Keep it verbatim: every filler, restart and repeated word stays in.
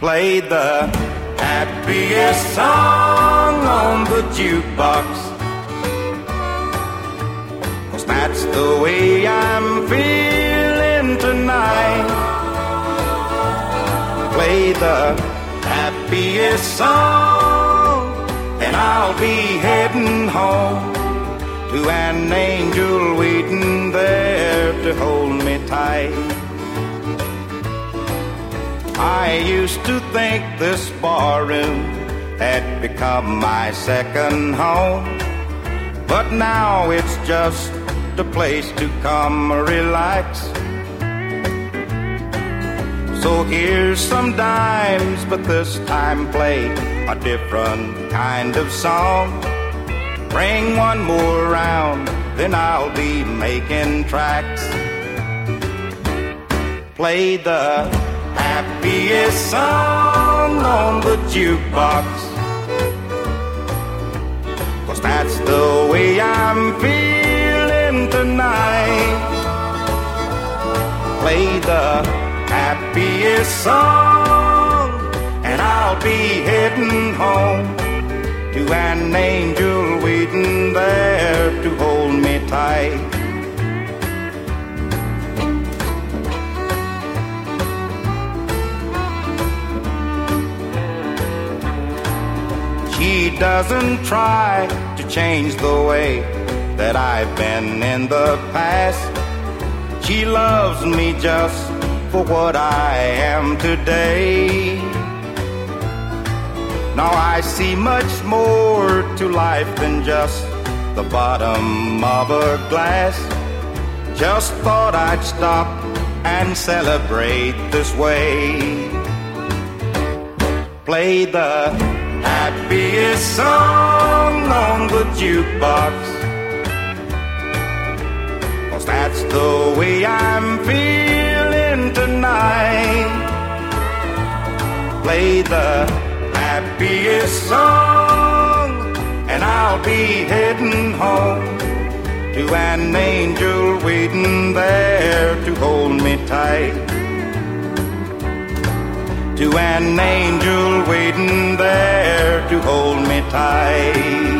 Play the happiest song on the jukebox, 'cause that's the way I'm feeling tonight. Play the happiest song, and I'll be heading home to an angel waiting there to hold me tight. I used to think this barroom had become my second home, but now it's just a place to come relax. So here's some dimes, but this time play a different kind of song. Bring one more round, then I'll be making tracks. Play the happiest song on the jukebox, 'cause that's the way I'm feeling tonight. Play the happiest song, and I'll be heading home to an angel waiting there to hold me tight. She doesn't try to change the way that I've been in the past. She loves me just for what I am today. Now I see much more to life than just the bottom of a glass. Just thought I'd stop and celebrate this way. Play the happiest song on the jukebox, 'cause that's the way I'm feeling tonight. Play the happiest song, and I'll be heading home to an angel waiting there to hold me tight. To an angel waiting there to hold me tight.